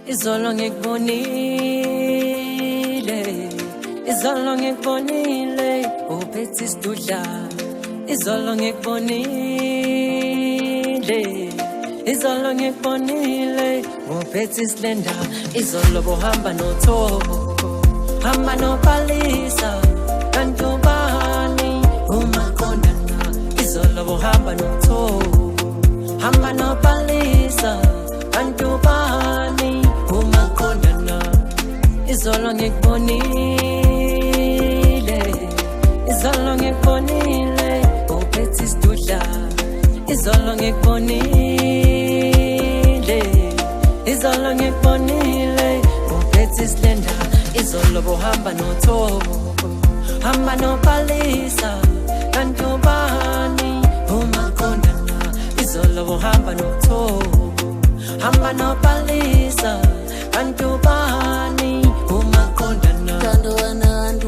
Izolo ngikubonile, izolo ngikubonile, uphethe isidudla. Izolo ngikubonile, izolo ngikubonile, uphethe isilenda. Izolo bohamba noThobo, hamba noPalisa, kanti ubani uMaqondana. Izolo bohamba noThobo, hamba noPalisa, kanti ubani uMaqondana. Izolo ngikubonile, izolo ngikubonile, uphethe isidudla. Izolo ngikubonile, izolo ngikubonile, uphethe isilenda. Izolo bohamba noThobo, hamba noPalisa, kanti ubani uMaqondana. Izolo bohamba noThobo, hamba noPalisa, kanti ubani uMaqondana. Thando wena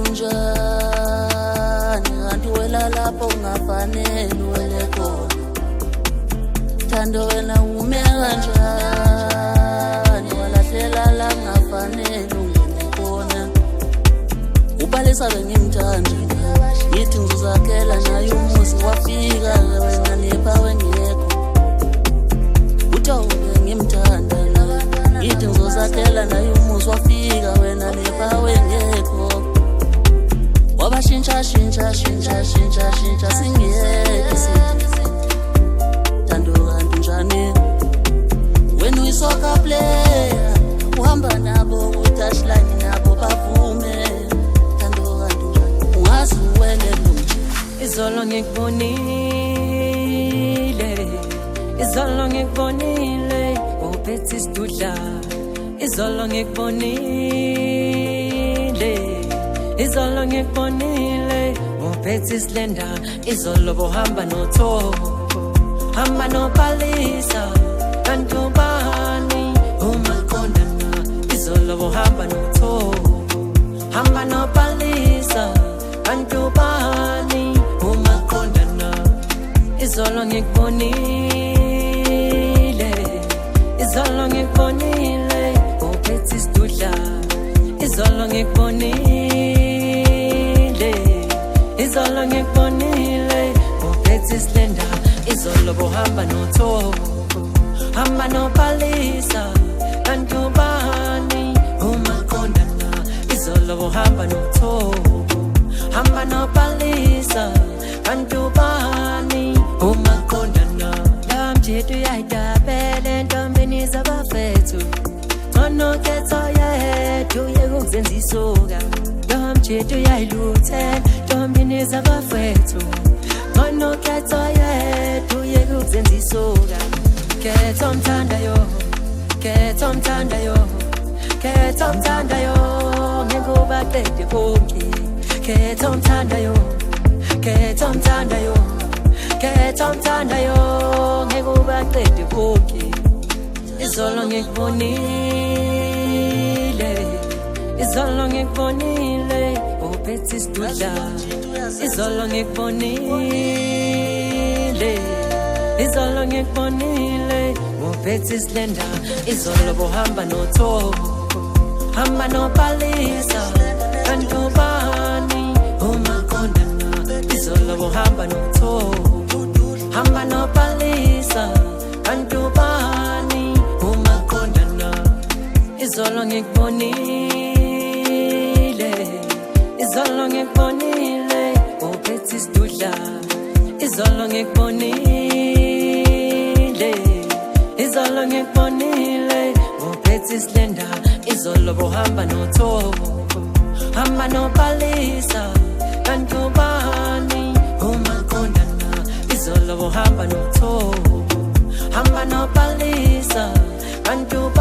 kanjani, kanti wela lapho ungafanele uwele khona. Thando wena ume kanjani, walahlela la ungafanele ungene khona. uPalisa bengimthanda, ngithi ngizozakhela naye umuzi, wafika wena nepha wengekho. uThobo bengimthanda, ngithi ngizozakhela naye umuzi, wafika wena nepha wengekho. Wabashintsha singeke sithi Thando kanti njani wena uyisoka player, uhamba nabo ku-touchline nabo bavume. Thando kanti njani ungazi wena lunje. Izolo ngikubonile, izolo ngikubonile, uphethe isidudla. Izolo ngikubonile, izolo ngikubonile, uphethe isilenda. Izolo bohamba noThobo, hamba noPalisa, kanti ubani uMaqondana. Izolo bohamba noThobo, hamba noPalisa, kanti ubani uMaqondana. Izolo ngikubonile, izolo ngikubonile, uphethe isidudla. Izolo ngikubonile, izolo ngikubonile, uphethe isilenda. Izolo bohamba noThobo, hamba noPalisa, kanti ubani uMaqondana. Izolo bohamba noThobo, hamba noPalisa, kanti ubani uMaqondana. Lamjetu yayidabele entombeni zabafethu, onokhetho yethu yekuzenza isoka. Lamjetu yayiluthe entombeni zabafethu, onokhetho yethu yekuzenza isoka. Khetha omthandayo, khetha omthandayo, khetha omthandayo, ngekubaqede konke. Khetha omthandayo, khetha omthandayo, khetha omthandayo, ngekubaqede konke. Izolo ngikubonile, izolo ngikubonile, uphethe isidudla. Izolo ngikubonile, izolo ngikubonile, uphethe isilenda. Izolo bohamba noThobo, hamba noPalisa, kanti ubani uMaqondana. Izolo bohamba noThobo, hamba noPalisa, kanti ubani uMaqondana. Izolo ngikubonile, izolo ngikubonile, uphethe isidudla. Izolo ngikubonile, izolo ngikubonile, uphethe isilenda. Izolo bohamba noThobo, hamba noPalisa, kanti ubani uMaqondana. Izolo bohamba noThobo, hamba noPalisa, kanti